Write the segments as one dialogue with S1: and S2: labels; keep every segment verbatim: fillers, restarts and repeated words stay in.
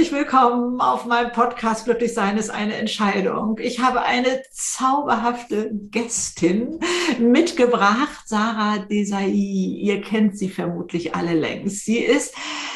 S1: Herzlich willkommen auf meinem Podcast Glücklich sein ist eine Entscheidung. Ich habe eine zauberhafte Gästin mitgebracht, Sarah Desai. Ihr kennt sie vermutlich alle längst. Sie ist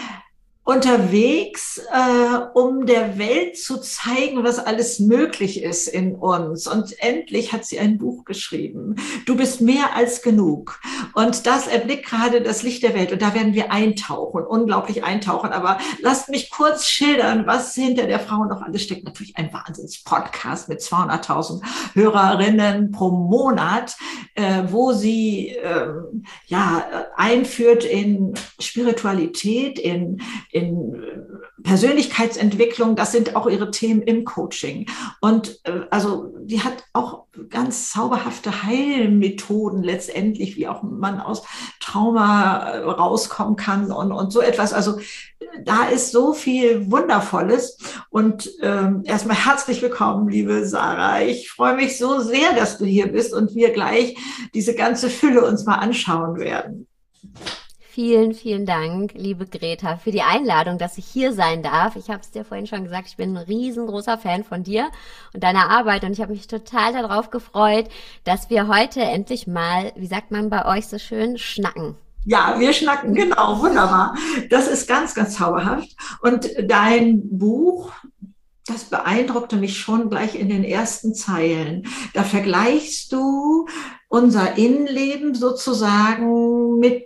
S1: unterwegs, äh, um der Welt zu zeigen, was alles möglich ist in uns. Und endlich hat sie ein Buch geschrieben. Du bist mehr als genug. Und das erblickt gerade das Licht der Welt. Und da werden wir eintauchen, unglaublich eintauchen. Aber lasst mich kurz schildern, was hinter der Frau noch alles steckt. Natürlich ein Wahnsinns-Podcast mit zweihunderttausend Hörerinnen pro Monat, äh, wo sie äh, ja einführt in Spiritualität, in in Persönlichkeitsentwicklung, das sind auch ihre Themen im Coaching. Und äh, also die hat auch ganz zauberhafte Heilmethoden letztendlich, wie auch man aus Trauma rauskommen kann und, und so etwas. Also da ist so viel Wundervolles. Und ähm, erstmal herzlich willkommen, liebe Sarah. Ich freue mich so sehr, dass du hier bist und wir gleich diese ganze Fülle uns mal anschauen werden.
S2: Vielen, vielen Dank, liebe Greta, für die Einladung, dass ich hier sein darf. Ich habe es dir vorhin schon gesagt, ich bin ein riesengroßer Fan von dir und deiner Arbeit und ich habe mich total darauf gefreut, dass wir heute endlich mal, wie sagt man bei euch so schön, schnacken.
S1: Ja, wir schnacken, genau, wunderbar. Das ist ganz, ganz zauberhaft. Und dein Buch, das beeindruckte mich schon gleich in den ersten Zeilen. Da vergleichst du unser Innenleben sozusagen mit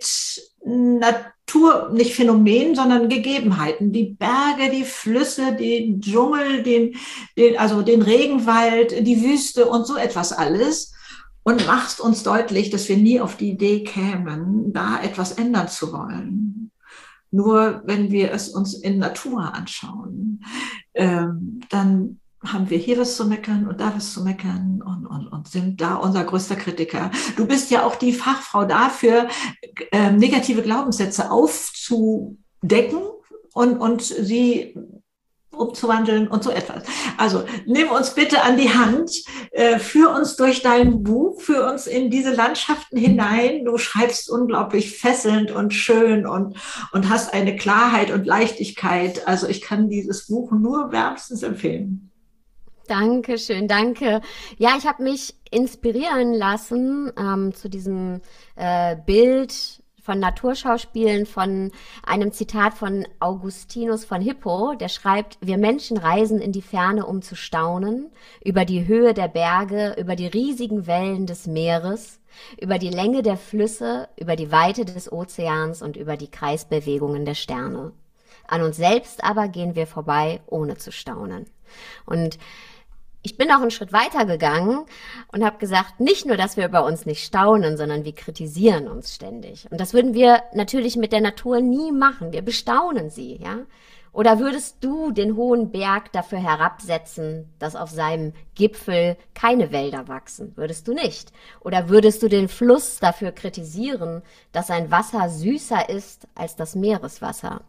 S1: Natur, nicht Phänomen, sondern Gegebenheiten. Die Berge, die Flüsse, den Dschungel, den, den, also den Regenwald, die Wüste und so etwas alles. Und machst uns deutlich, dass wir nie auf die Idee kämen, da etwas ändern zu wollen. Nur wenn wir es uns in Natur anschauen, ähm, dann haben wir hier was zu meckern und da was zu meckern und, und, und sind da unser größter Kritiker. Du bist ja auch die Fachfrau dafür, äh, negative Glaubenssätze aufzudecken und, und sie umzuwandeln und so etwas. Also nimm uns bitte an die Hand, äh, führ uns durch dein Buch, führ uns in diese Landschaften hinein. Du schreibst unglaublich fesselnd und schön und, und hast eine Klarheit und Leichtigkeit. Also ich kann dieses Buch nur wärmstens empfehlen.
S2: Dankeschön, danke. Ja, ich habe mich inspirieren lassen ähm, zu diesem äh, Bild von Naturschauspielen, von einem Zitat von Augustinus von Hippo, der schreibt: Wir Menschen reisen in die Ferne, um zu staunen, über die Höhe der Berge, über die riesigen Wellen des Meeres, über die Länge der Flüsse, über die Weite des Ozeans und über die Kreisbewegungen der Sterne. An uns selbst aber gehen wir vorbei, ohne zu staunen. Und ich bin auch einen Schritt weiter gegangen und habe gesagt, nicht nur, dass wir über uns nicht staunen, sondern wir kritisieren uns ständig. Und das würden wir natürlich mit der Natur nie machen. Wir bestaunen sie, ja? Oder würdest du den hohen Berg dafür herabsetzen, dass auf seinem Gipfel keine Wälder wachsen? Würdest du nicht? Oder würdest du den Fluss dafür kritisieren, dass sein Wasser süßer ist als das Meereswasser?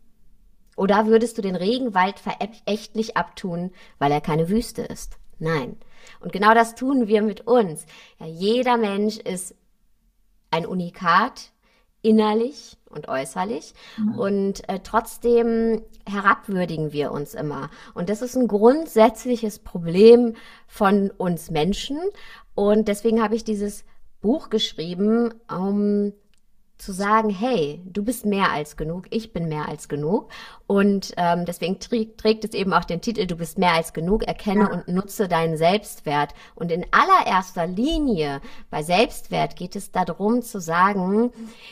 S2: Oder würdest du den Regenwald verächtlich abtun, weil er keine Wüste ist? Nein. Und genau das tun wir mit uns. Ja, jeder Mensch ist ein Unikat, innerlich und äußerlich. Mhm. Und äh, trotzdem herabwürdigen wir uns immer. Und das ist ein grundsätzliches Problem von uns Menschen. Und deswegen habe ich dieses Buch geschrieben, um zu sagen, hey, du bist mehr als genug, ich bin mehr als genug. Und ähm, deswegen trägt, trägt es eben auch den Titel, du bist mehr als genug, erkenne ja. und nutze deinen Selbstwert. Und in allererster Linie bei Selbstwert geht es darum zu sagen,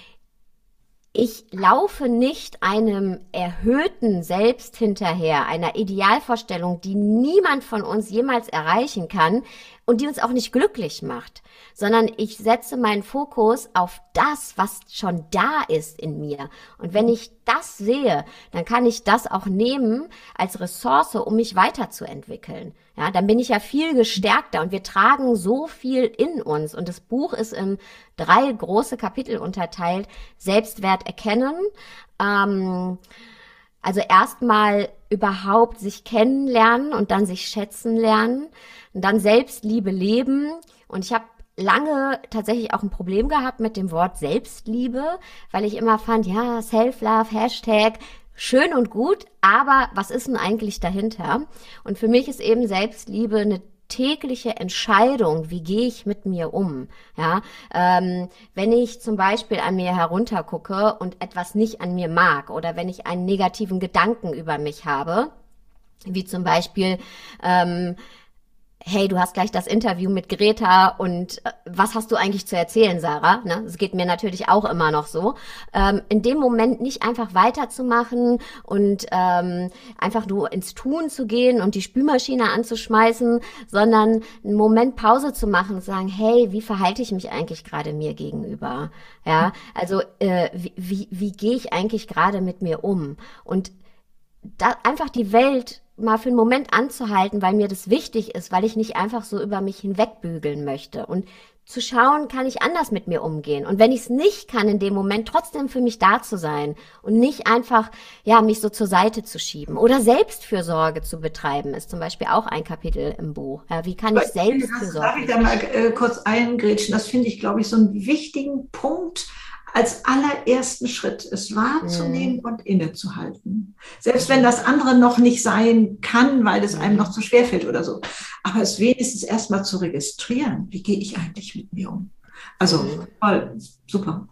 S2: ich laufe nicht einem erhöhten Selbst hinterher, einer Idealvorstellung, die niemand von uns jemals erreichen kann und die uns auch nicht glücklich macht, sondern ich setze meinen Fokus auf das, was schon da ist in mir. Und wenn ich das sehe, dann kann ich das auch nehmen als Ressource, um mich weiterzuentwickeln. Ja, dann bin ich ja viel gestärkter und wir tragen so viel in uns. Und das Buch ist in drei große Kapitel unterteilt. Selbstwert erkennen, ähm, also erstmal überhaupt sich kennenlernen und dann sich schätzen lernen und dann Selbstliebe leben. Und ich habe lange tatsächlich auch ein Problem gehabt mit dem Wort Selbstliebe, weil ich immer fand, ja, Self-Love, Hashtag, schön und gut, aber was ist denn eigentlich dahinter? Und für mich ist eben Selbstliebe eine tägliche Entscheidung, wie gehe ich mit mir um? Ja, ähm, wenn ich zum Beispiel an mir heruntergucke und etwas nicht an mir mag oder wenn ich einen negativen Gedanken über mich habe, wie zum Beispiel, ähm, hey, du hast gleich das Interview mit Greta und äh, was hast du eigentlich zu erzählen, Sarah? Ne? Das geht mir natürlich auch immer noch so. Ähm, in dem Moment nicht einfach weiterzumachen und ähm, einfach nur ins Tun zu gehen und die Spülmaschine anzuschmeißen, sondern einen Moment Pause zu machen und sagen, hey, wie verhalte ich mich eigentlich gerade mir gegenüber? Ja, also äh, wie, wie, wie gehe ich eigentlich gerade mit mir um? Und da einfach die Welt mal für einen Moment anzuhalten, weil mir das wichtig ist, weil ich nicht einfach so über mich hinwegbügeln möchte und zu schauen, kann ich anders mit mir umgehen und wenn ich es nicht kann, in dem Moment trotzdem für mich da zu sein und nicht einfach, ja, mich so zur Seite zu schieben oder Selbstfürsorge zu betreiben, ist zum Beispiel auch ein Kapitel im Buch. Ja, wie kann ich Selbstfürsorge?
S1: Darf ich da mal äh, kurz eingrätschen? Das finde ich, glaube ich, so einen wichtigen Punkt als allerersten Schritt, es wahrzunehmen
S2: Mhm.
S1: und innezuhalten. Selbst wenn das andere noch nicht sein kann, weil es einem noch zu schwer fällt oder so. Aber es wenigstens erstmal zu registrieren. Wie gehe ich eigentlich mit mir um? Also,
S2: Mhm.
S1: voll, super.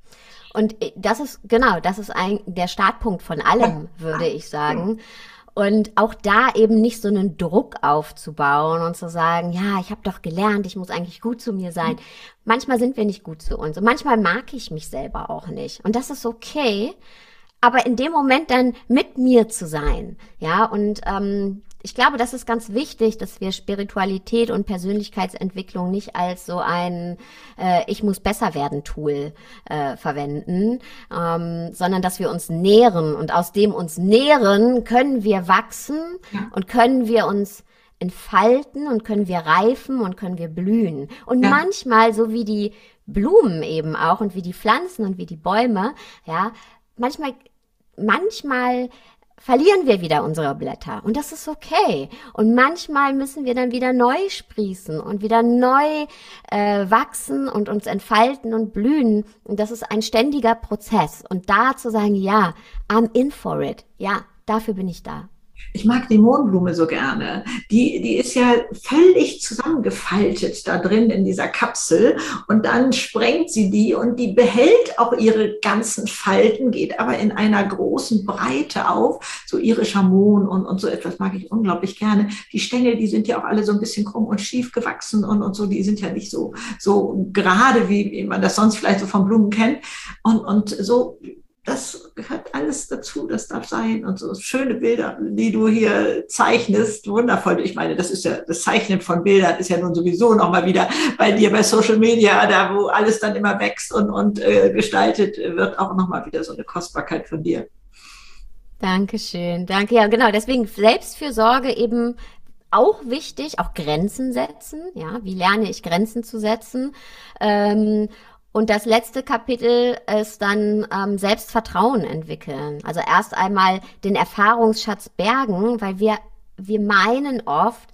S2: Und das ist, genau, das ist ein, der Startpunkt von allem, würde ich sagen. Und auch da eben nicht so einen Druck aufzubauen und zu sagen, ja, ich habe doch gelernt, ich muss eigentlich gut zu mir sein. Manchmal sind wir nicht gut zu uns und manchmal mag ich mich selber auch nicht. Und das ist okay, aber in dem Moment dann mit mir zu sein. Ja, und ähm, ich glaube, das ist ganz wichtig, dass wir Spiritualität und Persönlichkeitsentwicklung nicht als so ein äh, Ich muss besser werden Tool äh, verwenden, ähm, sondern dass wir uns nähren und aus dem uns nähren können wir wachsen
S1: Ja,
S2: und können wir uns entfalten und können wir reifen und können wir blühen. Und
S1: ja,
S2: manchmal, so wie die Blumen eben auch und wie die Pflanzen und wie die Bäume, ja, manchmal, manchmal verlieren wir wieder unsere Blätter und das ist okay. Und manchmal müssen wir dann wieder neu sprießen und wieder neu äh, wachsen und uns entfalten und blühen. Und das ist ein ständiger Prozess. Und da zu sagen, ja, I'm in for it. Ja, dafür bin ich da.
S1: ich mag die Mohnblume so gerne. Die, die ist ja völlig zusammengefaltet da drin in dieser Kapsel und dann sprengt sie die und die behält auch ihre ganzen Falten, geht aber in einer großen Breite auf. So irischer Mohn und, und so etwas mag ich unglaublich gerne. Die Stängel, die sind ja auch alle so ein bisschen krumm und schief gewachsen und, und so, die sind ja nicht so, so gerade, wie, wie man das sonst vielleicht so von Blumen kennt. Und, und so, das gehört alles dazu, das darf sein. Und so schöne Bilder, die du hier zeichnest, wundervoll. Ich meine, das ist ja, das Zeichnen von Bildern ist ja nun sowieso nochmal wieder bei dir bei Social Media, da wo alles dann immer wächst und, und äh, gestaltet wird, auch nochmal wieder so eine Kostbarkeit von dir.
S2: Dankeschön, danke. Ja, genau. Deswegen Selbstfürsorge eben auch wichtig, auch Grenzen setzen. Ja, wie lerne ich Grenzen zu setzen? Ähm, und das letzte Kapitel ist dann ähm, Selbstvertrauen entwickeln. Also erst einmal den Erfahrungsschatz bergen, weil wir wir meinen oft,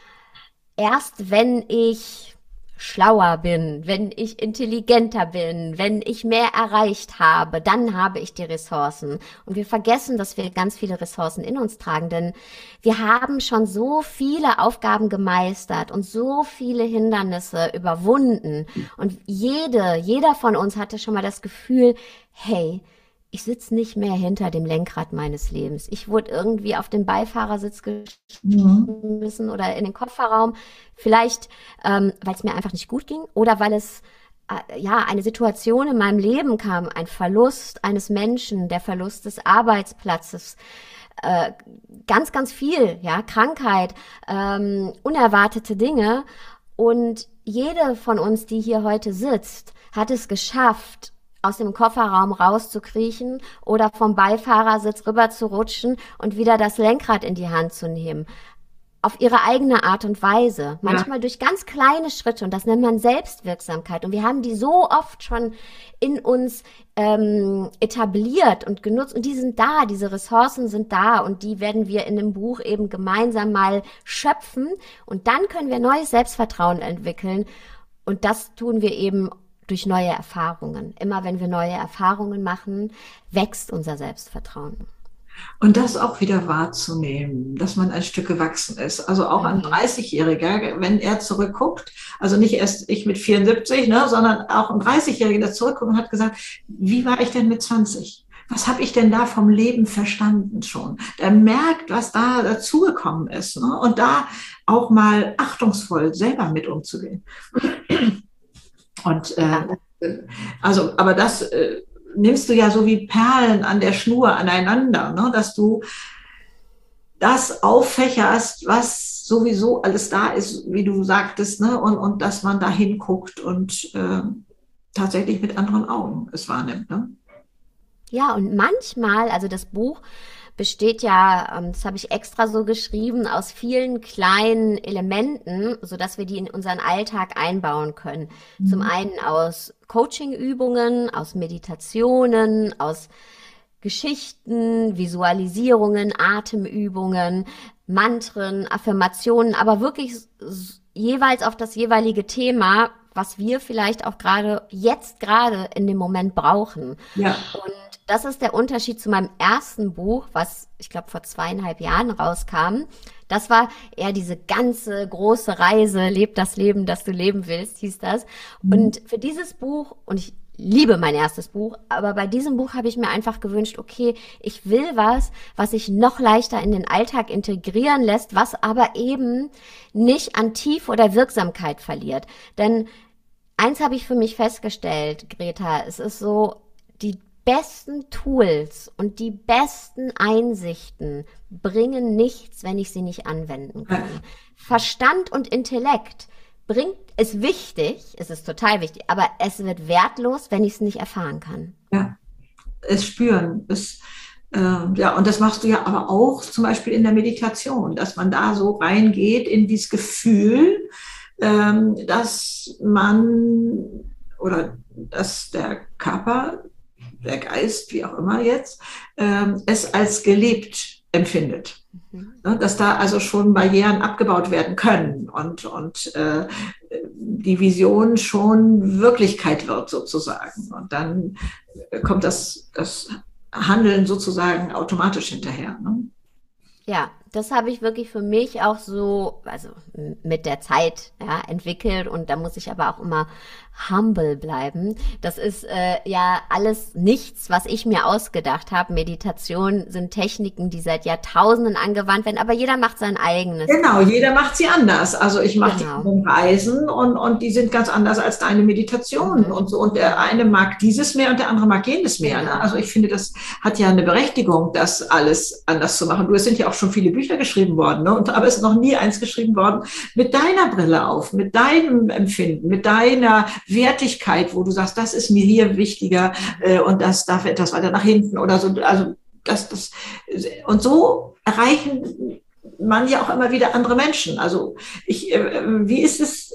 S2: erst wenn ich schlauer bin, wenn ich intelligenter bin, wenn ich mehr erreicht habe, dann habe ich die Ressourcen. Und wir vergessen, dass wir ganz viele Ressourcen in uns tragen, denn wir haben schon so viele Aufgaben gemeistert und so viele Hindernisse überwunden. Und jede, jeder von uns hatte schon mal das Gefühl, hey, ich sitze nicht mehr hinter dem Lenkrad meines Lebens. Ich wurde irgendwie auf den Beifahrersitz
S1: Mhm.
S2: geschmissen oder in den Kofferraum. Vielleicht, ähm, weil es mir einfach nicht gut ging oder weil es äh, ja eine Situation in meinem Leben kam, ein Verlust eines Menschen, der Verlust des Arbeitsplatzes, äh, ganz, ganz viel, ja, Krankheit, ähm, unerwartete Dinge. Und jede von uns, die hier heute sitzt, hat es geschafft, aus dem Kofferraum rauszukriechen oder vom Beifahrersitz rüber zu rutschen und wieder das Lenkrad in die Hand zu nehmen. Auf ihre eigene Art und Weise.
S1: Ja.
S2: Manchmal durch ganz kleine Schritte und das nennt man Selbstwirksamkeit. Und wir haben die so oft schon in uns ähm, etabliert und genutzt und die sind da, diese Ressourcen sind da und die werden wir in dem Buch eben gemeinsam mal schöpfen und dann können wir neues Selbstvertrauen entwickeln und das tun wir eben durch neue Erfahrungen. Immer wenn wir neue Erfahrungen machen, wächst unser Selbstvertrauen.
S1: Und das auch wieder wahrzunehmen, dass man ein Stück gewachsen ist. Also auch ein
S2: Mhm.
S1: dreißig-Jähriger, wenn er zurückguckt, also nicht erst ich mit vierundsiebzig, ne, sondern auch ein dreißig-Jähriger, der zurückguckt und hat gesagt, wie war ich denn mit zwanzig? Was habe ich denn da vom Leben verstanden schon? Der merkt, was da dazugekommen ist, ne? Und da auch mal achtungsvoll selber mit umzugehen. Und äh,
S2: Ja.
S1: also, aber das äh, nimmst du ja so wie Perlen an der Schnur aneinander, ne? Dass du das auffächerst, was sowieso alles da ist, wie du sagtest, ne? Und, und dass man da hinguckt und äh, tatsächlich mit anderen Augen es wahrnimmt. Ne?
S2: Ja, und manchmal, also das Buch besteht ja, ähm, das habe ich extra so geschrieben, aus vielen kleinen Elementen, sodass wir die in unseren Alltag einbauen können. Zum
S1: Mhm.
S2: einen aus Coaching-Übungen, aus Meditationen, aus Geschichten, Visualisierungen, Atemübungen, Mantren, Affirmationen, aber wirklich s- jeweils auf das jeweilige Thema, was wir vielleicht auch gerade jetzt gerade in dem Moment brauchen.
S1: Ja,
S2: Und das ist der Unterschied zu meinem ersten Buch, was ich glaube vor zweieinhalb Jahren rauskam. Das war eher diese ganze große Reise, leb das Leben, das du leben willst, hieß das.
S1: mhm.
S2: Und für dieses Buch, und ich liebe mein erstes Buch, aber bei diesem Buch habe ich mir einfach gewünscht, okay, ich will was, was sich noch leichter in den Alltag integrieren lässt, was aber eben nicht an Tiefe oder Wirksamkeit verliert. Denn eins habe ich für mich festgestellt, Greta, es ist so, die besten Tools und die besten Einsichten bringen nichts, wenn ich sie nicht anwenden
S1: Ja,
S2: kann. Verstand und Intellekt bringt, ist wichtig, es ist total wichtig, aber es wird wertlos, wenn ich es nicht erfahren kann.
S1: ja. Es spüren. Es, äh, ja, und das machst du ja aber auch zum Beispiel in der Meditation, dass man da so reingeht in dieses Gefühl, ähm, dass man oder dass der Körper, der Geist, wie auch immer jetzt, ähm, es als gelebt empfindet.
S2: Mhm.
S1: Ne, dass da also schon Barrieren abgebaut werden können und, und äh, die Vision schon Wirklichkeit wird sozusagen. Und dann kommt das, das Handeln sozusagen automatisch hinterher. Ne?
S2: Ja, das habe ich wirklich für mich auch so, also m- mit der Zeit ja, entwickelt und da muss ich aber auch immer humble bleiben. Das ist äh, ja alles nichts, was ich mir ausgedacht habe. Meditation sind Techniken, die seit Jahrtausenden angewandt werden, aber jeder macht sein eigenes
S1: Genau,
S2: draus.
S1: jeder macht sie anders. Also ich mache die
S2: Genau.
S1: anderen Reisen und, und die sind ganz anders als deine Meditationen
S2: Mhm.
S1: und so. Und der
S2: Mhm.
S1: eine mag dieses mehr und der andere mag jenes mehr. Ne?
S2: Genau.
S1: Also ich finde, das hat ja eine Berechtigung, das alles anders zu machen. Du, es sind ja auch schon viele Bücher geschrieben worden, ne? Und, aber es ist noch nie eins geschrieben worden mit deiner Brille auf, mit deinem Empfinden, mit deiner Wertigkeit, wo du sagst, das ist mir hier wichtiger äh, und das darf etwas weiter nach hinten oder so. Also das, das und so erreichen man ja auch immer wieder andere Menschen. Also ich, äh, wie ist es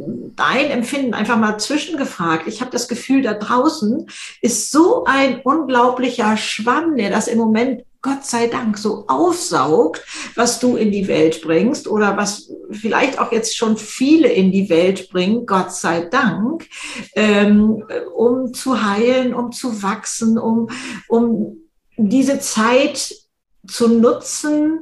S1: dein Empfinden? Einfach mal zwischengefragt. Ich habe das Gefühl, da draußen ist so ein unglaublicher Schwamm, der das im Moment Gott sei Dank so aufsaugt, was du in die Welt bringst oder was vielleicht auch jetzt schon viele in die Welt bringen, Gott sei Dank, ähm, um zu heilen, um zu wachsen, um, um diese Zeit zu nutzen,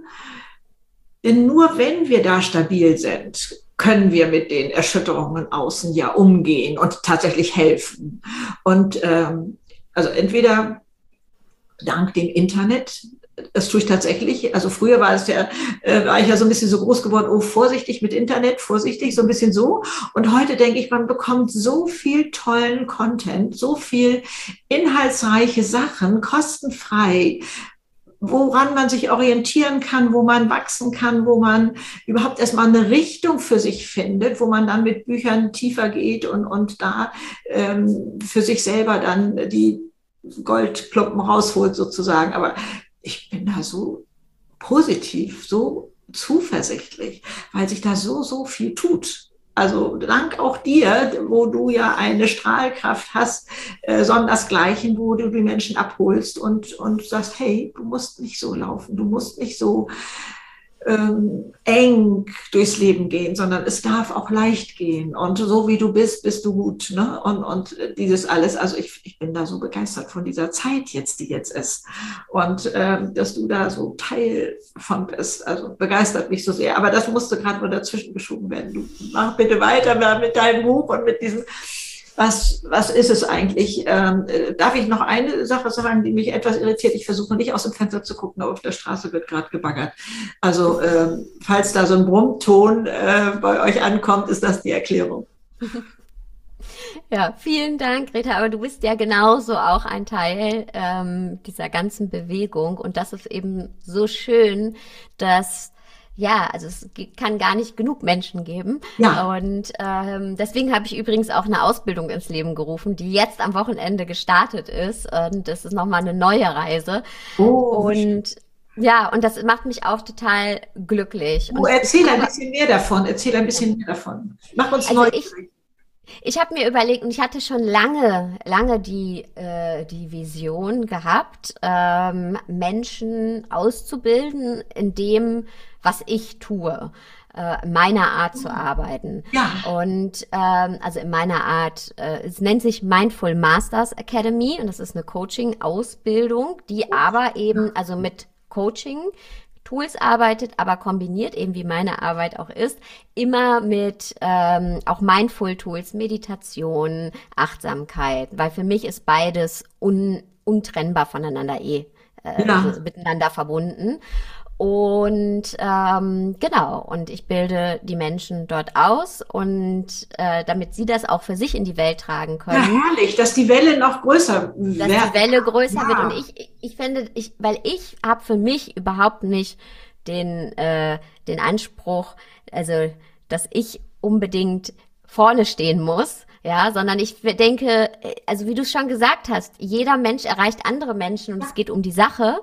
S1: denn nur wenn wir da stabil sind, können wir mit den Erschütterungen außen ja umgehen und tatsächlich helfen. Und ähm, also entweder dank dem Internet, das tue ich tatsächlich. Also früher war es ja, äh, war ich ja so ein bisschen so groß geworden, oh, vorsichtig mit Internet, vorsichtig, so ein bisschen so. Und heute denke ich, man bekommt so viel tollen Content, so viel inhaltsreiche Sachen, kostenfrei, woran man sich orientieren kann, wo man wachsen kann, wo man überhaupt erstmal eine Richtung für sich findet, wo man dann mit Büchern tiefer geht und, und da ähm, für sich selber dann die Goldklumpen rausholt sozusagen. Aber ich bin da so positiv, so zuversichtlich, weil sich da so, so viel tut. Also dank auch dir, wo du ja eine Strahlkraft hast, äh, sondersgleichen, wo du die Menschen abholst und, und sagst, hey, du musst nicht so laufen, du musst nicht so ähm, eng durchs Leben gehen, sondern es darf auch leicht gehen. Und so wie du bist, bist du gut. Ne? Und, und dieses alles, also ich, ich bin da so begeistert von dieser Zeit jetzt, die jetzt ist. Und ähm, dass du da so Teil von bist, also begeistert mich so sehr. Aber das musste gerade nur dazwischen geschoben werden. Du mach bitte weiter mit deinem Buch und mit diesem. Was, was ist es eigentlich? Ähm, darf ich noch eine Sache sagen, die mich etwas irritiert? Ich versuche nicht aus dem Fenster zu gucken, aber auf der Straße wird gerade gebaggert. Also ähm, falls da so ein Brummton äh, bei euch ankommt, ist das die Erklärung.
S2: Ja, vielen Dank, Greta. Aber du bist ja genauso auch ein Teil ähm, dieser ganzen Bewegung. Und das ist eben so schön, dass ja, also es kann gar nicht genug Menschen geben.
S1: Ja.
S2: Und ähm, deswegen habe ich übrigens auch eine Ausbildung ins Leben gerufen, die jetzt am Wochenende gestartet ist. Und das ist nochmal eine neue Reise.
S1: Oh,
S2: und ja, und das macht mich auch total glücklich.
S1: Oh, erzähl ein bisschen mehr davon. Erzähl ein bisschen mehr davon. Mach uns
S2: also
S1: neugierig.
S2: Ich, ich habe mir überlegt, und ich hatte schon lange, lange die, äh, die Vision gehabt, ähm, Menschen auszubilden in dem, was ich tue, äh, meiner Art zu arbeiten.
S1: Ja.
S2: Und ähm, also in meiner Art, äh, es nennt sich Mindful Masters Academy und das ist eine Coaching-Ausbildung, die aber eben also mit Coaching Tools arbeitet, aber kombiniert eben wie meine Arbeit auch ist, immer mit ähm, auch Mindful Tools, Meditation, Achtsamkeit, weil für mich ist beides un, untrennbar voneinander eh äh,
S1: Ja.
S2: also miteinander verbunden. Und ähm, genau, und ich bilde die Menschen dort aus und äh, damit sie das auch für sich in die Welt tragen können.
S1: Ja, herrlich, dass die Welle noch größer wird.
S2: Dass die Welle größer
S1: Ja.
S2: wird. Und ich, ich finde, ich, weil ich habe für mich überhaupt nicht den, äh, den Anspruch, also dass ich unbedingt vorne stehen muss, ja, sondern ich denke, also wie du es schon gesagt hast, jeder Mensch erreicht andere Menschen und es geht um die Sache.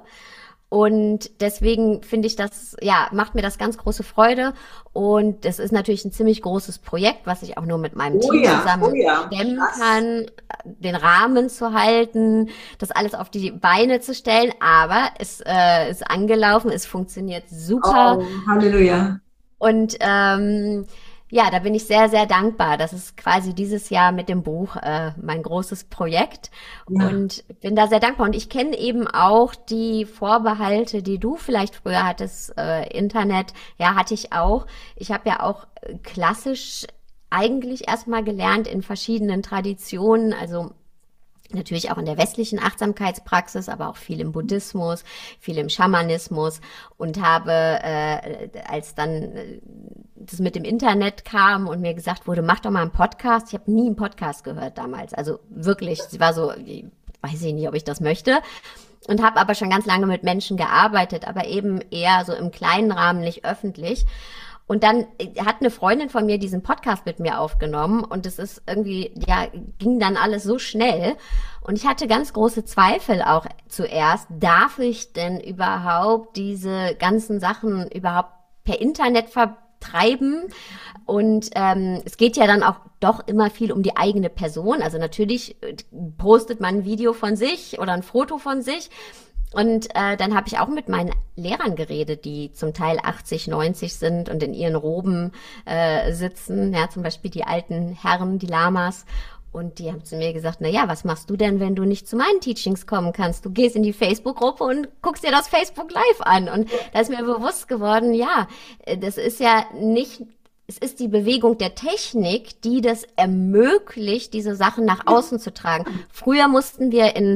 S2: Und deswegen finde ich das, ja, macht mir das ganz große Freude. Und das ist natürlich ein ziemlich großes Projekt, was ich auch nur mit meinem
S1: Oh
S2: Team
S1: ja,
S2: zusammen
S1: oh ja,
S2: stemmen
S1: krass.
S2: kann, den Rahmen zu halten, das alles auf die Beine zu stellen. Aber es äh, ist angelaufen, es funktioniert super.
S1: Oh, Halleluja.
S2: Und ähm, ja, da bin ich sehr, sehr dankbar. Das ist quasi dieses Jahr mit dem Buch äh, mein großes Projekt
S1: Ja.
S2: und bin da sehr dankbar. Und ich kenne eben auch die Vorbehalte, die du vielleicht früher hattest, äh, Internet, ja, hatte ich auch. Ich habe ja auch äh, klassisch eigentlich erstmal gelernt in verschiedenen Traditionen, also natürlich auch in der westlichen Achtsamkeitspraxis, aber auch viel im Buddhismus, viel im Schamanismus und habe, äh, als dann äh, das mit dem Internet kam und mir gesagt wurde, mach doch mal einen Podcast. Ich habe nie einen Podcast gehört damals. Also wirklich, es war so, ich weiß ich nicht, ob ich das möchte. Und habe aber schon ganz lange mit Menschen gearbeitet, aber eben eher so im kleinen Rahmen, nicht öffentlich. Und dann hat eine Freundin von mir diesen Podcast mit mir aufgenommen und es ist irgendwie, ja, ging dann alles so schnell. Und ich hatte ganz große Zweifel auch zuerst, darf ich denn überhaupt diese ganzen Sachen überhaupt per Internet vertreiben? Und ähm, es geht ja dann auch doch immer viel um die eigene Person. Also natürlich postet man ein Video von sich oder ein Foto von sich. Und äh, dann habe ich auch mit meinen Lehrern geredet, die zum Teil achtzig, neunzig sind und in ihren Roben äh, sitzen, ja, zum Beispiel die alten Herren, die Lamas. Und die haben zu mir gesagt, na ja, was machst du denn, wenn du nicht zu meinen Teachings kommen kannst? Du gehst in die Facebook-Gruppe und guckst dir das Facebook Live an. Und da ist mir bewusst geworden, ja, das ist ja nicht, es ist die Bewegung der Technik, die das ermöglicht, diese Sachen nach außen zu tragen. Früher mussten wir in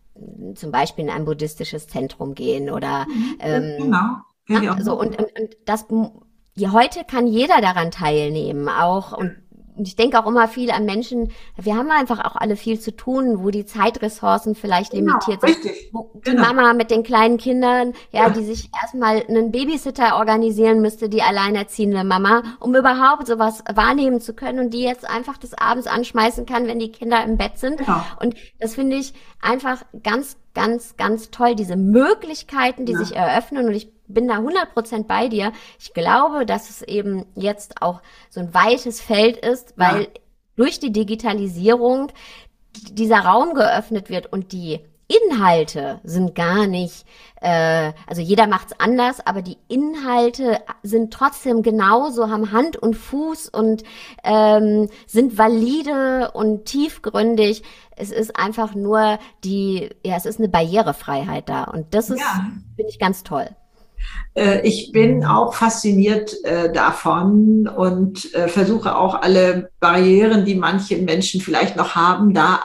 S2: zum Beispiel in ein buddhistisches Zentrum gehen oder ähm,
S1: Genau. Ja, ja.
S2: so und, und, und das ja, heute kann jeder daran teilnehmen auch und ich denke auch immer viel an Menschen, wir haben einfach auch alle viel zu tun, wo die Zeitressourcen vielleicht
S1: Genau,
S2: limitiert sind.
S1: richtig.
S2: Wo die
S1: Genau.
S2: Mama mit den kleinen Kindern, ja,
S1: Ja.
S2: die sich erstmal einen Babysitter organisieren müsste, die alleinerziehende Mama, um überhaupt sowas wahrnehmen zu können und die jetzt einfach des Abends anschmeißen kann, wenn die Kinder im Bett sind.
S1: Genau.
S2: Und das finde ich einfach ganz, ganz, ganz toll, diese Möglichkeiten, die
S1: Ja.
S2: sich eröffnen und ich bin da hundert Prozent bei dir. Ich glaube, dass es eben jetzt auch so ein weites Feld ist, weil
S1: Ja.
S2: durch die Digitalisierung dieser Raum geöffnet wird und die Inhalte sind gar nicht, äh, also jeder macht's anders, aber die Inhalte sind trotzdem genauso, haben Hand und Fuß und ähm, sind valide und tiefgründig. Es ist einfach nur die, ja, es ist eine Barrierefreiheit da und das ist,
S1: Ja.
S2: finde ich, ganz toll.
S1: Äh, ich bin auch fasziniert äh, davon und äh, versuche auch alle Barrieren, die manche Menschen vielleicht noch haben, da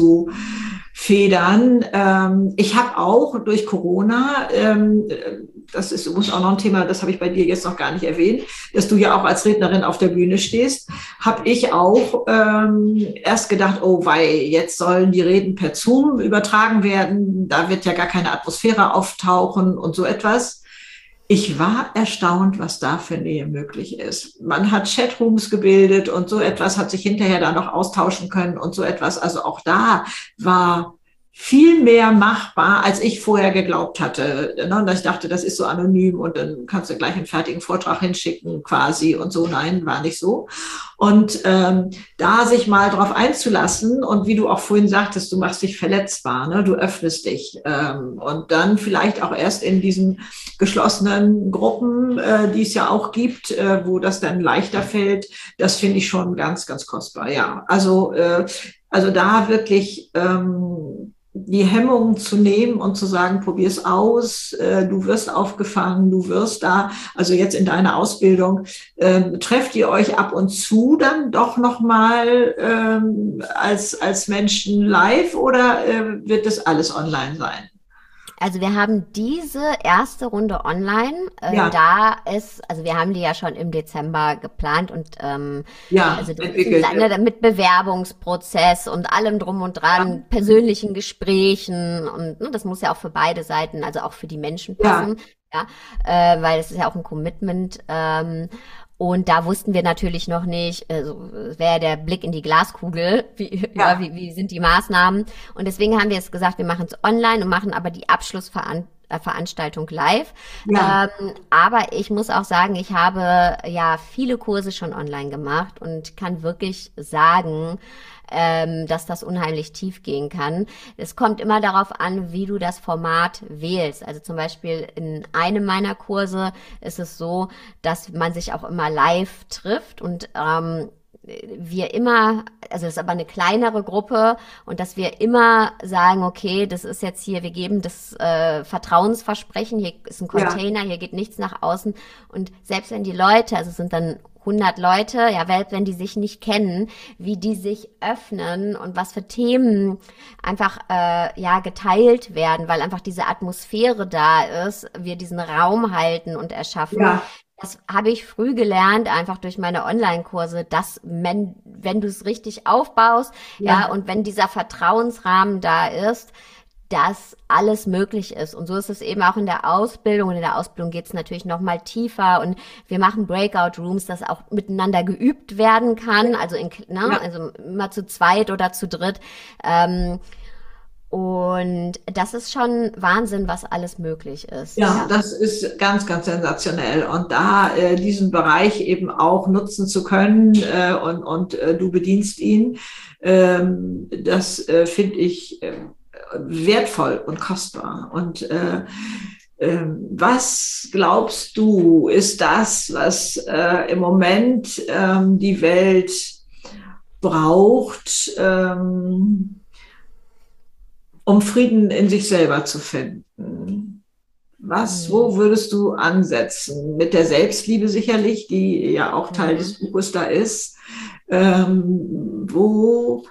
S1: abzufedern. Ähm, ich habe auch durch Corona, ähm, das ist übrigens auch noch ein Thema, das habe ich bei dir jetzt noch gar nicht erwähnt, dass du ja auch als Rednerin auf der Bühne stehst, habe ich auch ähm, erst gedacht, oh wei, jetzt sollen die Reden per Zoom übertragen werden, da wird ja gar keine Atmosphäre auftauchen und so etwas. Ich war erstaunt, was da für Nähe möglich ist. Man hat Chatrooms gebildet und so etwas, hat sich hinterher da noch austauschen können und so etwas. Also auch da war viel mehr machbar, als ich vorher geglaubt hatte. Und ich dachte, das ist so anonym und dann kannst du gleich einen fertigen Vortrag hinschicken quasi und so. Nein, war nicht so. Und ähm, da sich mal drauf einzulassen und wie du auch vorhin sagtest, du machst dich verletzbar, ne? Du öffnest dich ähm, und dann vielleicht auch erst in diesen geschlossenen Gruppen, äh, die es ja auch gibt, äh, wo das dann leichter fällt, das finde ich schon ganz, ganz kostbar. Ja, also äh, also da wirklich ähm, die Hemmungen zu nehmen und zu sagen, probier's aus, äh, du wirst aufgefangen, du wirst da, also jetzt in deiner Ausbildung, ähm, trefft ihr euch ab und zu dann doch nochmal ähm, als, als Menschen live oder äh, wird das alles online sein?
S2: Also wir haben diese erste Runde online, äh,
S1: Ja,
S2: da ist, also wir haben die ja schon im Dezember geplant und ähm,
S1: ja,
S2: also das ist
S1: entwickelt.
S2: eine mit Bewerbungsprozess und allem drum und dran, persönlichen Gesprächen und ne, das muss ja auch für beide Seiten, also auch für die Menschen
S1: Ja,
S2: passen, ja, äh, weil es ist ja auch ein Commitment. Ähm, und da wussten wir natürlich noch nicht, also es wäre der Blick in die Glaskugel, wie, ja,
S1: ja,
S2: wie, wie sind die Maßnahmen. Und deswegen haben wir jetzt gesagt, wir machen es online und machen aber die Abschlussveranstaltung live.
S1: ja,
S2: Ähm, aber ich muss auch sagen, ich habe ja viele Kurse schon online gemacht und kann wirklich sagen, ähm, dass das unheimlich tief gehen kann. Es kommt immer darauf an, wie du das Format wählst. Also zum Beispiel in einem meiner Kurse ist es so, dass man sich auch immer live trifft und ähm, wir immer, also das ist aber eine kleinere Gruppe und dass wir immer sagen, okay, das ist jetzt hier, wir geben das äh, Vertrauensversprechen, hier ist ein
S1: ja,
S2: Container, hier geht nichts nach außen und selbst wenn die Leute, also es sind dann hundert Leute, ja, wenn die sich nicht kennen, wie die sich öffnen und was für Themen einfach äh, ja geteilt werden, weil einfach diese Atmosphäre da ist, wir diesen Raum halten und erschaffen.
S1: ja,
S2: Das habe ich früh gelernt, einfach durch meine Online-Kurse, dass wenn, wenn du es richtig aufbaust, ja,
S1: ja,
S2: und wenn dieser Vertrauensrahmen da ist, dass alles möglich ist. Und so ist es eben auch in der Ausbildung. Und in der Ausbildung geht es natürlich noch mal tiefer. Und wir machen Breakout-Rooms, dass auch miteinander geübt werden kann. Also, in, ne,
S1: ja.
S2: also immer zu zweit oder zu dritt. Ähm, und das ist schon Wahnsinn, was alles möglich ist.
S1: Ja,
S2: Ja.
S1: das ist ganz, ganz sensationell. Und da äh, diesen Bereich eben auch nutzen zu können äh, und, und äh, du bedienst ihn, ähm, das äh, finde ich äh, wertvoll und kostbar. Und äh, äh, was glaubst du, ist das, was äh, im Moment ähm, die Welt braucht, ähm, um Frieden in sich selber zu finden? Was,
S2: Hm.
S1: wo würdest du ansetzen? Mit der Selbstliebe sicherlich, die ja auch Teil
S2: Mhm.
S1: des Buches da ist. Ähm, wo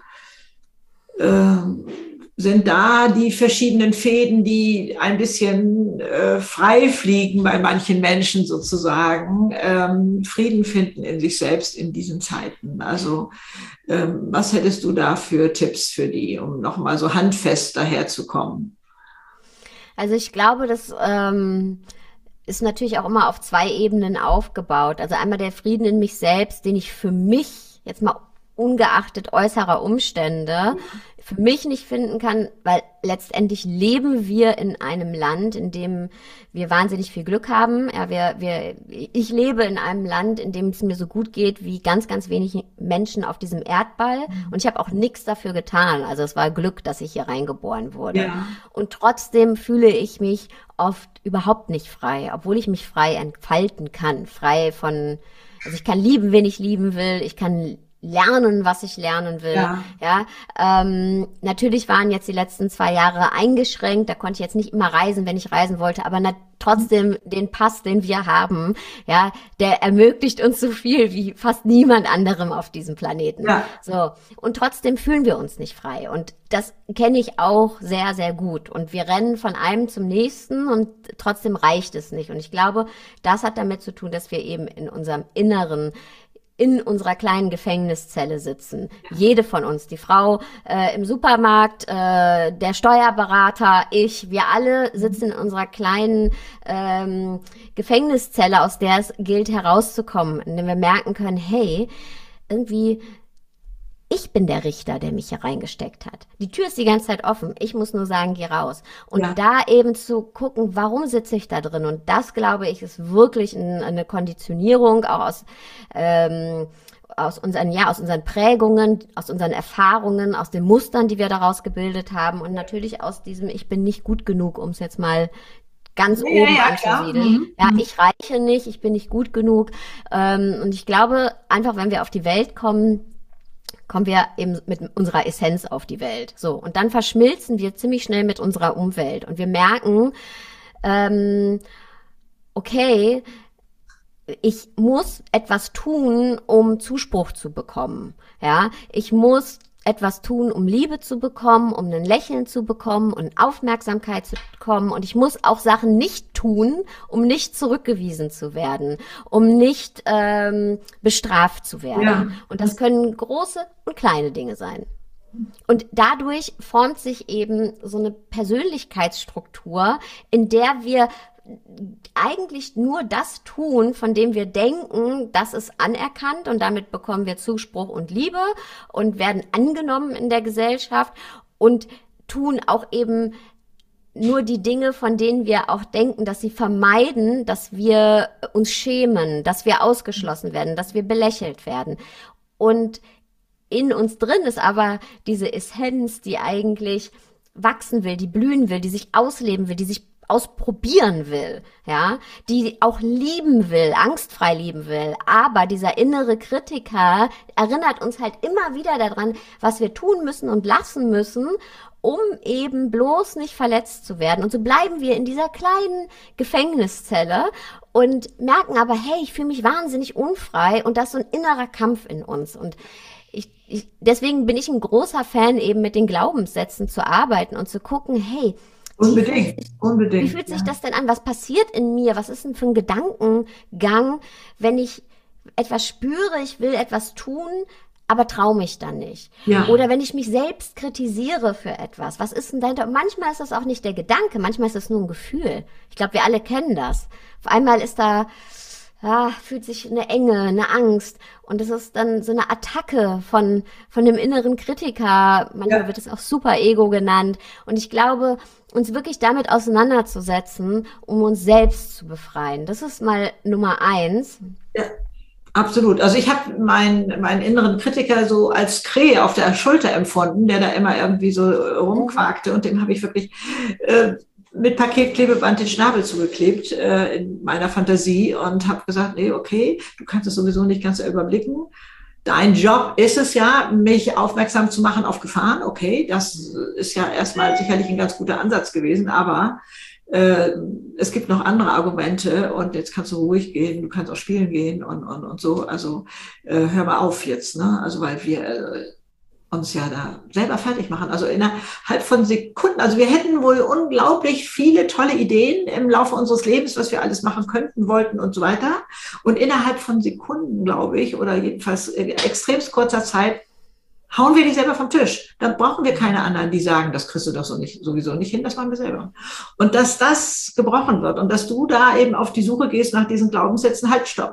S1: ähm, sind da die verschiedenen Fäden, die ein bisschen äh, frei fliegen bei manchen Menschen sozusagen, ähm, Frieden finden in sich selbst in diesen Zeiten? Also ähm, was hättest du da für Tipps für die, um nochmal so handfest daherzukommen?
S2: Also ich glaube, das ähm, ist natürlich auch immer auf zwei Ebenen aufgebaut. Also einmal der Frieden in mich selbst, den ich für mich jetzt mal ungeachtet äußerer Umstände für mich nicht finden kann, weil letztendlich leben wir in einem Land, in dem wir wahnsinnig viel Glück haben. Ja, wir, wir, ich lebe in einem Land, in dem es mir so gut geht wie ganz, ganz wenig Menschen auf diesem Erdball. Und ich habe auch nichts dafür getan. Also es war Glück, dass ich hier reingeboren wurde. Ja. Und trotzdem fühle ich mich oft überhaupt nicht frei, obwohl ich mich frei entfalten kann. Frei von, also ich kann lieben, wen ich lieben will. Ich kann lernen, was ich lernen will. Ja, ja ähm, natürlich waren jetzt die letzten zwei Jahre eingeschränkt. Da konnte ich jetzt nicht immer reisen, wenn ich reisen wollte, aber na, trotzdem den Pass, den wir haben, ja, der ermöglicht uns so viel wie fast niemand anderem auf diesem Planeten. Ja. So, und trotzdem fühlen wir uns nicht frei. Und das kenne ich auch sehr, sehr gut. Und wir rennen von einem zum nächsten und trotzdem reicht es nicht. Und ich glaube, das hat damit zu tun, dass wir eben in unserem Inneren in unserer kleinen Gefängniszelle sitzen. Ja. Jede von uns, die Frau äh, im Supermarkt, äh, der Steuerberater, ich, wir alle sitzen in unserer kleinen ähm, Gefängniszelle, aus der es gilt herauszukommen, indem wir merken können, hey, irgendwie ich bin der Richter, der mich hier reingesteckt hat. Die Tür ist die ganze Zeit offen. Ich muss nur sagen, geh raus. Und ja. da eben zu gucken, warum sitze ich da drin? Und das, glaube ich, ist wirklich ein, eine Konditionierung, auch aus, ähm, aus unseren, ja, aus unseren Prägungen, aus unseren Erfahrungen, aus den Mustern, die wir daraus gebildet haben. Und natürlich aus diesem, ich bin nicht gut genug, um es jetzt mal ganz ja, oben ja, anzusiedeln. Mhm. Ja, ich reiche nicht, ich bin nicht gut genug. Ähm, und ich glaube, einfach, wenn wir auf die Welt kommen, kommen wir eben mit unserer Essenz auf die Welt. So, und dann verschmilzen wir ziemlich schnell mit unserer Umwelt. Und wir merken, ähm, okay, ich muss etwas tun, um Zuspruch zu bekommen. Ja, ich muss etwas tun, um Liebe zu bekommen, um ein Lächeln zu bekommen und Aufmerksamkeit zu bekommen. Und ich muss auch Sachen nicht tun, um nicht zurückgewiesen zu werden, um nicht ähm, bestraft zu werden. Ja. Und das können große und kleine Dinge sein. Und dadurch formt sich eben so eine Persönlichkeitsstruktur, in der wir eigentlich nur das tun, von dem wir denken, das ist anerkannt und damit bekommen wir Zuspruch und Liebe und werden angenommen in der Gesellschaft und tun auch eben nur die Dinge, von denen wir auch denken, dass sie vermeiden, dass wir uns schämen, dass wir ausgeschlossen werden, dass wir belächelt werden. Und in uns drin ist aber diese Essenz, die eigentlich wachsen will, die blühen will, die sich ausleben will, die sich ausprobieren will, ja, die auch lieben will, angstfrei lieben will, aber dieser innere Kritiker erinnert uns halt immer wieder daran, was wir tun müssen und lassen müssen, um eben bloß nicht verletzt zu werden. Und so bleiben wir in dieser kleinen Gefängniszelle und merken aber, hey, ich fühle mich wahnsinnig unfrei und das ist so ein innerer Kampf in uns. Und ich, ich, deswegen bin ich ein großer Fan, eben mit den Glaubenssätzen zu arbeiten und zu gucken, hey,
S1: Unbedingt,
S2: sich,
S1: unbedingt.
S2: Wie fühlt sich ja. das denn an? Was passiert in mir? Was ist denn für ein Gedankengang, wenn ich etwas spüre, ich will etwas tun, aber traue mich dann nicht? Ja. Oder wenn ich mich selbst kritisiere für etwas. Was ist denn dahinter? Manchmal ist das auch nicht der Gedanke, manchmal ist das nur ein Gefühl. Ich glaube, wir alle kennen das. Auf einmal ist da, ja, fühlt sich eine Enge, eine Angst. Und das ist dann so eine Attacke von, von dem inneren Kritiker. Manchmal ja. wird es auch Super-Ego genannt. Und ich glaube, uns wirklich damit auseinanderzusetzen, um uns selbst zu befreien. Das ist mal Nummer eins.
S1: Ja, absolut. Also ich habe meinen meinen inneren Kritiker so als Krähe auf der Schulter empfunden, der da immer irgendwie so rumquakte. Und dem habe ich wirklich äh, mit Paketklebeband den Schnabel zugeklebt äh, in meiner Fantasie und habe gesagt, nee, okay, du kannst es sowieso nicht ganz überblicken. Dein Job ist es ja, mich aufmerksam zu machen auf Gefahren. Okay, das ist ja erstmal sicherlich ein ganz guter Ansatz gewesen, aber äh, es gibt noch andere Argumente und jetzt kannst du ruhig gehen, du kannst auch spielen gehen und, und, und so. Also äh, hör mal auf jetzt, ne? Also weil wir äh, uns ja da selber fertig machen. Also innerhalb von Sekunden, also wir hätten wohl unglaublich viele tolle Ideen im Laufe unseres Lebens, was wir alles machen könnten, wollten und so weiter. Und innerhalb von Sekunden, glaube ich, oder jedenfalls extremst kurzer Zeit, hauen wir die selber vom Tisch. Dann brauchen wir keine anderen, die sagen, das kriegst du doch so nicht, sowieso nicht hin, das machen wir selber. Und dass das gebrochen wird und dass du da eben auf die Suche gehst nach diesen Glaubenssätzen, halt, stopp.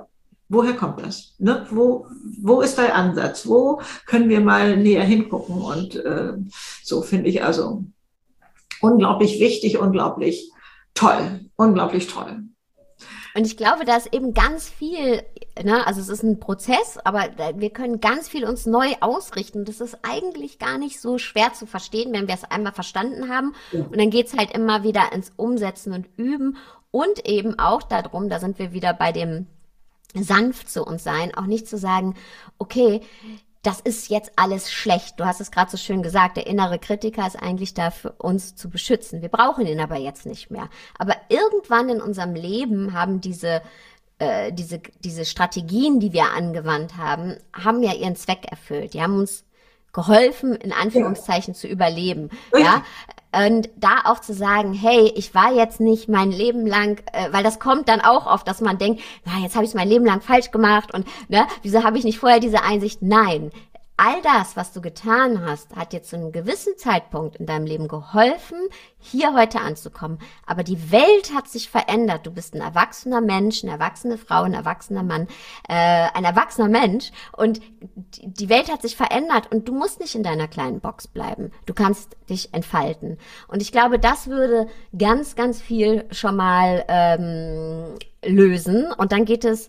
S1: Woher kommt das? Ne? Wo, wo ist dein Ansatz? Wo können wir mal näher hingucken? Und äh, so finde ich also unglaublich wichtig, unglaublich toll, unglaublich toll.
S2: Und ich glaube, da ist eben ganz viel, ne, also es ist ein Prozess, aber wir können ganz viel uns neu ausrichten. Das ist eigentlich gar nicht so schwer zu verstehen, wenn wir es einmal verstanden haben.
S1: Ja.
S2: Und dann geht's halt immer wieder ins Umsetzen und Üben und eben auch darum, da sind wir wieder bei dem sanft zu uns sein, auch nicht zu sagen, okay, das ist jetzt alles schlecht. Du hast es gerade so schön gesagt, der innere Kritiker ist eigentlich da für uns zu beschützen. Wir brauchen ihn aber jetzt nicht mehr. Aber irgendwann in unserem Leben haben diese äh, diese diese Strategien, die wir angewandt haben, haben ja ihren Zweck erfüllt. Die haben uns geholfen, in Anführungszeichen ja. zu überleben. Ja. Und da auch zu sagen, hey, ich war jetzt nicht mein Leben lang, äh, weil das kommt dann auch oft, dass man denkt, na, jetzt habe ich es mein Leben lang falsch gemacht und ne, wieso habe ich nicht vorher diese Einsicht? Nein, all das, was du getan hast, hat dir zu einem gewissen Zeitpunkt in deinem Leben geholfen, hier heute anzukommen. Aber die Welt hat sich verändert. Du bist ein erwachsener Mensch, eine erwachsene Frau, ein erwachsener Mann, äh, ein erwachsener Mensch. Und die Welt hat sich verändert und du musst nicht in deiner kleinen Box bleiben. Du kannst dich entfalten. Und ich glaube, das würde ganz, ganz viel schon mal ähm, lösen. Und dann geht es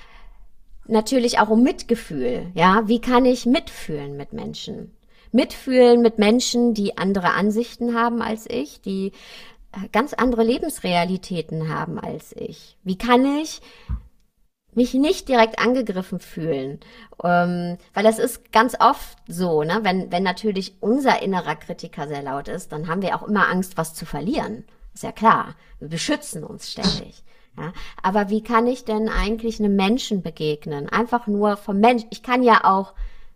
S2: natürlich auch um Mitgefühl, ja. Wie kann ich mitfühlen mit Menschen? Mitfühlen mit Menschen, die andere Ansichten haben als ich, die ganz andere Lebensrealitäten haben als ich. Wie kann ich mich nicht direkt angegriffen fühlen? Ähm, weil das ist ganz oft so, ne? Wenn, wenn natürlich unser innerer Kritiker sehr laut ist, dann haben wir auch immer Angst, was zu verlieren. Ist ja klar. Wir beschützen uns ständig. Ja, aber wie kann ich denn eigentlich einem Menschen begegnen? Einfach nur vom Mensch. Ich kann ja auch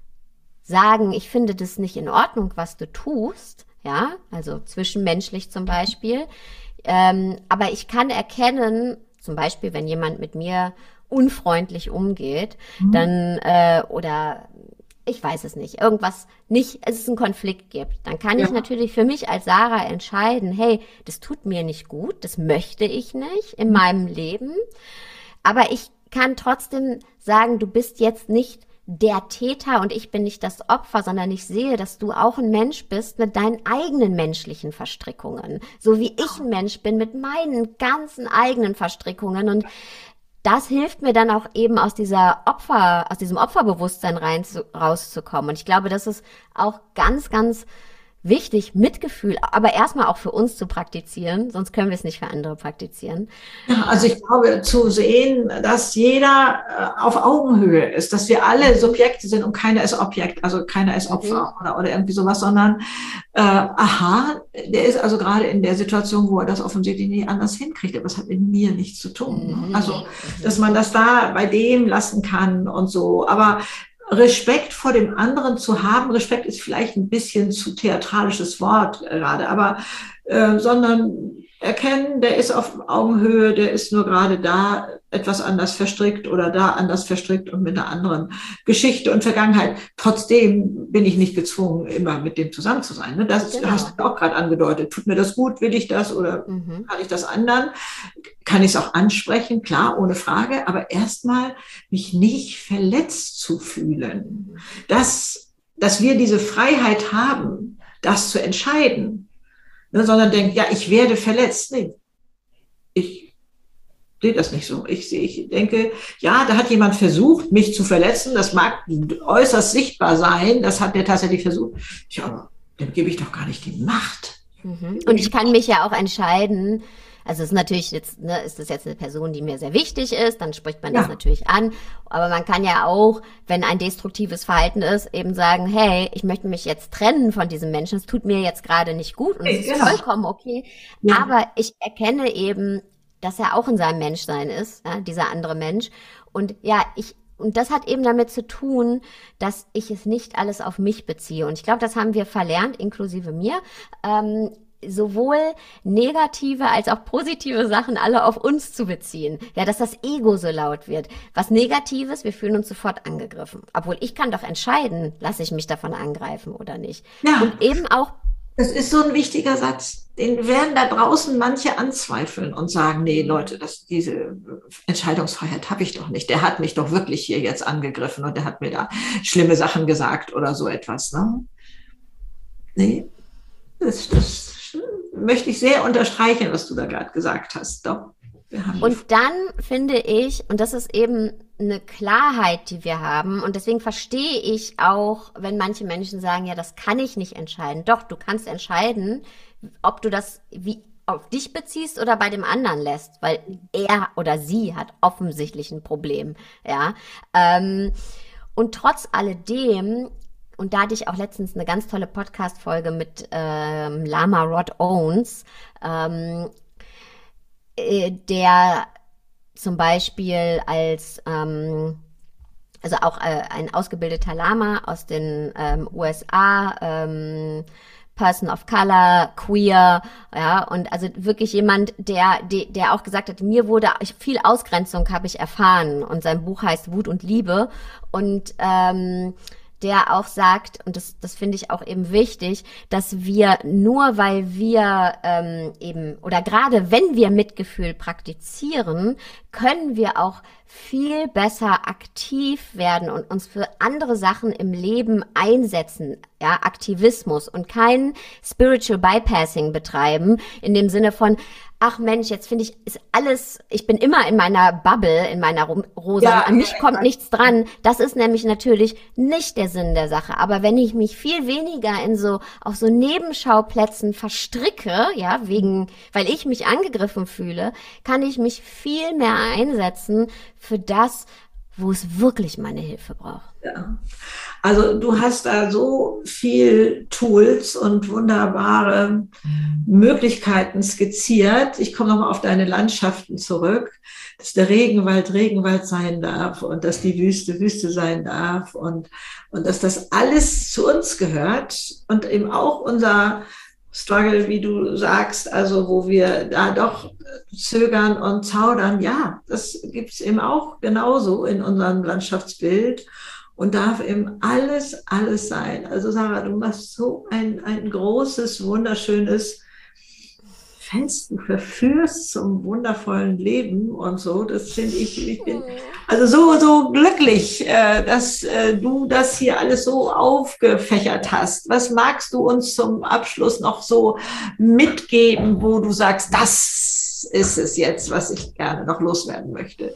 S2: sagen, ich finde das nicht in Ordnung, was du tust. Ja, also zwischenmenschlich zum Beispiel. Ähm, aber ich kann erkennen, zum Beispiel, wenn jemand mit mir unfreundlich umgeht, mhm. dann äh, oder ich weiß es nicht, irgendwas nicht, es ist ein Konflikt gibt, dann kann ja. ich natürlich für mich als Sarah entscheiden, hey, das tut mir nicht gut, das möchte ich nicht in mhm. meinem Leben, aber ich kann trotzdem sagen, du bist jetzt nicht der Täter und ich bin nicht das Opfer, sondern ich sehe, dass du auch ein Mensch bist mit deinen eigenen menschlichen Verstrickungen, so wie ich ein Mensch bin mit meinen ganzen eigenen Verstrickungen und das hilft mir dann auch eben aus dieser Opfer, aus diesem Opferbewusstsein rein zu, rauszukommen. Und ich glaube, das ist auch ganz, ganz wichtig, Mitgefühl, aber erstmal auch für uns zu praktizieren, sonst können wir es nicht für andere praktizieren.
S1: Ja, also ich glaube, zu sehen, dass jeder äh, auf Augenhöhe ist, dass wir alle Subjekte sind und keiner ist Objekt, also keiner ist Opfer mhm. oder, oder irgendwie sowas, sondern äh, aha, der ist also gerade in der Situation, wo er das offensichtlich nicht anders hinkriegt, aber es hat mit mir nichts zu tun. Mhm. Also, dass man das da bei dem lassen kann und so, aber Respekt vor dem anderen zu haben, Respekt ist vielleicht ein bisschen zu theatralisches Wort gerade, aber äh, sondern erkennen, der ist auf Augenhöhe, der ist nur gerade da etwas anders verstrickt oder da anders verstrickt und mit einer anderen Geschichte und Vergangenheit. Trotzdem bin ich nicht gezwungen, immer mit dem zusammen zu sein. Ne? Das genau. hast du auch gerade angedeutet. Tut mir das gut? Will ich das oder mhm. kann ich das anderen? Kann ich es auch ansprechen? Klar, ohne Frage. Aber erstmal mich nicht verletzt zu fühlen. Dass, dass wir diese Freiheit haben, das zu entscheiden. Ne, sondern denkt, ja, ich werde verletzt. Nee, ich sehe das nicht so. Ich, ich denke, ja, da hat jemand versucht, mich zu verletzen. Das mag äußerst sichtbar sein. Das hat der tatsächlich versucht. Ja, aber dem gebe ich doch gar nicht die Macht.
S2: Mhm. Und ich kann mich ja auch entscheiden, also es ist natürlich jetzt, ne, ist das jetzt eine Person, die mir sehr wichtig ist, dann spricht man ja. das natürlich an. Aber man kann ja auch, wenn ein destruktives Verhalten ist, eben sagen, hey, ich möchte mich jetzt trennen von diesem Menschen, es tut mir jetzt gerade nicht gut und es ist genau. vollkommen okay. Ja. Aber ich erkenne eben, dass er auch in seinem Menschsein ist, ja, dieser andere Mensch. Und ja, ich Und das hat eben damit zu tun, dass ich es nicht alles auf mich beziehe. Und ich glaube, das haben wir verlernt, inklusive mir, ähm, sowohl negative als auch positive Sachen alle auf uns zu beziehen. Ja, dass das Ego so laut wird. Was Negatives, wir fühlen uns sofort angegriffen. Obwohl ich kann doch entscheiden, lasse ich mich davon angreifen oder nicht. Ja. Und eben auch
S1: Das ist so ein wichtiger Satz. Den werden da draußen manche anzweifeln und sagen, nee, Leute, das, diese Entscheidungsfreiheit habe ich doch nicht. Der hat mich doch wirklich hier jetzt angegriffen und der hat mir da schlimme Sachen gesagt oder so etwas. Ne? Nee, das, das möchte ich sehr unterstreichen, was du da gerade gesagt hast. Doch, wir haben
S2: Und dann finde ich, und das ist eben eine Klarheit, die wir haben, und deswegen verstehe ich auch, wenn manche Menschen sagen, ja, das kann ich nicht entscheiden. Doch, du kannst entscheiden, ob du das wie auf dich beziehst oder bei dem anderen lässt, weil er oder sie hat offensichtlich ein Problem, ja. Ähm, und trotz alledem, und da hatte ich auch letztens eine ganz tolle Podcast-Folge mit ähm, Lama Rod Owens, ähm, äh, der zum Beispiel als, ähm, also auch äh, ein ausgebildeter Lama aus den ähm, U S A, ähm, Person of Color, queer, ja, und also wirklich jemand, der, der, der auch gesagt hat, mir wurde viel Ausgrenzung habe ich erfahren, und sein Buch heißt Wut und Liebe, und ähm, der auch sagt, und das, das finde ich auch eben wichtig, dass wir nur, weil wir ähm, eben, oder gerade wenn wir Mitgefühl praktizieren, können wir auch viel besser aktiv werden und uns für andere Sachen im Leben einsetzen, ja, Aktivismus, und kein Spiritual Bypassing betreiben, in dem Sinne von, ach Mensch, jetzt finde ich, ist alles, ich bin immer in meiner Bubble, in meiner Rosa,
S1: ja,
S2: an mich kommt nichts dran. Das ist nämlich natürlich nicht der Sinn der Sache. Aber wenn ich mich viel weniger in so, auf so Nebenschauplätzen verstricke, ja, wegen, weil ich mich angegriffen fühle, kann ich mich viel mehr einsetzen für das, wo es wirklich meine Hilfe braucht.
S1: Ja. Also du hast da so viel Tools und wunderbare Möglichkeiten skizziert. Ich komme nochmal auf deine Landschaften zurück, dass der Regenwald Regenwald sein darf und dass die Wüste Wüste sein darf und, und dass das alles zu uns gehört und eben auch unser Struggle, wie du sagst, also wo wir da doch zögern und zaudern, ja, das gibt's eben auch genauso in unserem Landschaftsbild und darf eben alles, alles sein. Also Sarah, du machst so ein, ein großes, wunderschönes Fest, du verführst zum wundervollen Leben und so, das finde ich, ich bin also so, so glücklich, äh, dass äh, du das hier alles so aufgefächert hast. Was magst du uns zum Abschluss noch so mitgeben, wo du sagst, das ist es jetzt, was ich gerne noch loswerden möchte?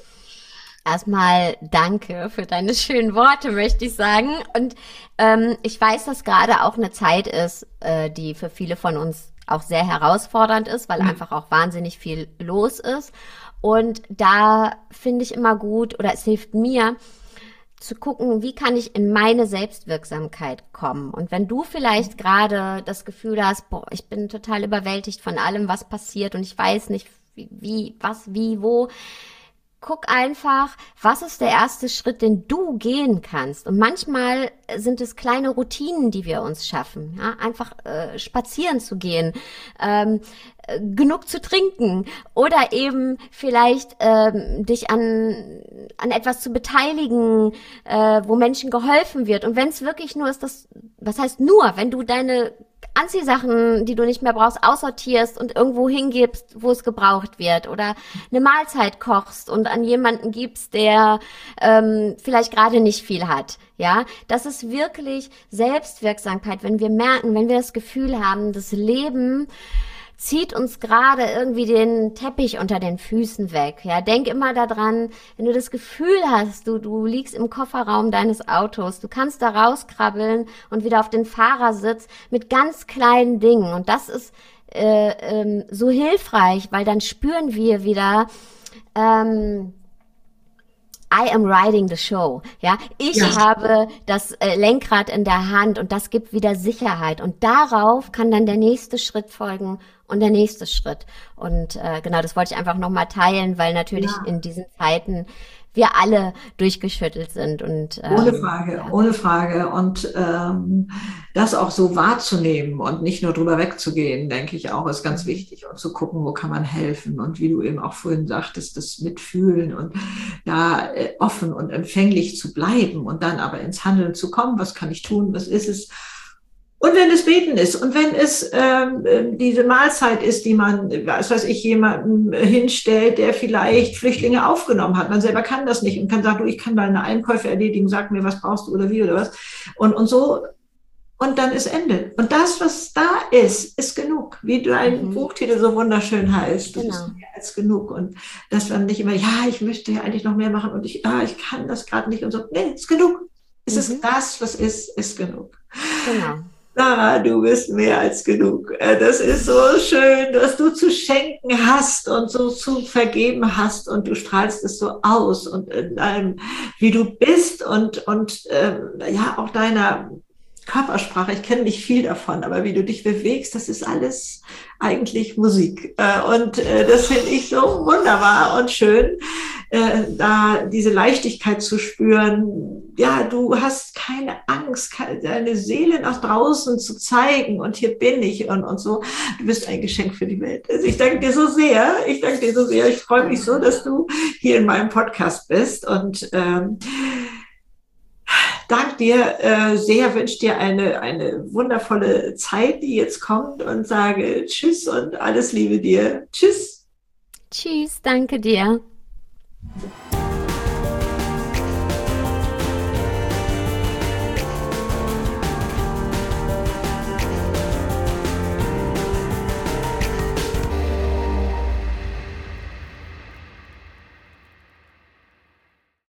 S2: Erstmal danke für deine schönen Worte, möchte ich sagen. Und ähm, ich weiß, dass gerade auch eine Zeit ist, äh, die für viele von uns auch sehr herausfordernd ist, weil mhm. einfach auch wahnsinnig viel los ist. Und da finde ich immer gut, oder es hilft mir, zu gucken, wie kann ich in meine Selbstwirksamkeit kommen. Und wenn du vielleicht gerade das Gefühl hast, boah, ich bin total überwältigt von allem, was passiert und ich weiß nicht, wie, wie was, wie, wo, guck einfach, was ist der erste Schritt, den du gehen kannst. Und manchmal sind es kleine Routinen, die wir uns schaffen. Ja? Einfach äh, spazieren zu gehen, ähm, äh, genug zu trinken oder eben vielleicht ähm, dich an an etwas zu beteiligen, äh, wo Menschen geholfen wird. Und wenn es wirklich nur ist, das, was heißt nur, wenn du deine Anziehsachen, die du nicht mehr brauchst, aussortierst und irgendwo hingibst, wo es gebraucht wird, oder eine Mahlzeit kochst und an jemanden gibst, der ähm, vielleicht gerade nicht viel hat. Ja, das ist wirklich Selbstwirksamkeit, wenn wir merken, wenn wir das Gefühl haben, das Leben zieht uns gerade irgendwie den Teppich unter den Füßen weg. Ja, denk immer daran, wenn du das Gefühl hast, du du liegst im Kofferraum deines Autos, du kannst da rauskrabbeln und wieder auf den Fahrersitz mit ganz kleinen Dingen. Und das ist äh, ähm, so hilfreich, weil dann spüren wir wieder, ähm, I am riding the show. Ja, ich ja. habe das äh, Lenkrad in der Hand und das gibt wieder Sicherheit. Und darauf kann dann der nächste Schritt folgen und der nächste Schritt. Und äh, genau, das wollte ich einfach nochmal teilen, weil natürlich ja. in diesen Zeiten wir alle durchgeschüttelt sind. Und ähm,
S1: ohne Frage, ja. ohne Frage. Und ähm, das auch so wahrzunehmen und nicht nur drüber wegzugehen, denke ich auch, ist ganz wichtig. Und zu gucken, wo kann man helfen. Und wie du eben auch vorhin sagtest, das Mitfühlen und da äh, offen und empfänglich zu bleiben und dann aber ins Handeln zu kommen. Was kann ich tun? Was ist es? Und wenn es Beten ist und wenn es ähm, diese Mahlzeit ist, die man, was weiß ich, jemanden hinstellt, der vielleicht Flüchtlinge aufgenommen hat. Man selber kann das nicht und kann sagen, du, ich kann deine Einkäufe erledigen, sag mir, was brauchst du oder wie oder was. Und, und so, und dann ist Ende. Und das, was da ist, ist genug. Wie dein mhm. Buchtitel so wunderschön heißt. Das genau. ist mehr als genug. Und dass man nicht immer, ja, ich möchte ja eigentlich noch mehr machen und ich, ah, ich kann das gerade nicht und so. Nee, ist genug. Es mhm. ist das, was ist, ist genug.
S2: Genau.
S1: Sarah, du bist mehr als genug. Das ist so schön, dass du zu schenken hast und so zu vergeben hast und du strahlst es so aus und in allem, wie du bist und, und ähm, ja, auch deiner Körpersprache. Ich kenne nicht viel davon, aber wie du dich bewegst, das ist alles eigentlich Musik. Und das finde ich so wunderbar und schön, da diese Leichtigkeit zu spüren. Ja, du hast keine Angst, deine Seele nach draußen zu zeigen und hier bin ich und, und so. Du bist ein Geschenk für die Welt. Also ich danke dir so sehr. Ich danke dir so sehr. Ich freue mich so, dass du hier in meinem Podcast bist und ähm, danke dir äh, sehr, wünsche dir eine, eine wundervolle Zeit, die jetzt kommt und sage Tschüss und alles Liebe dir. Tschüss.
S2: Tschüss, danke dir.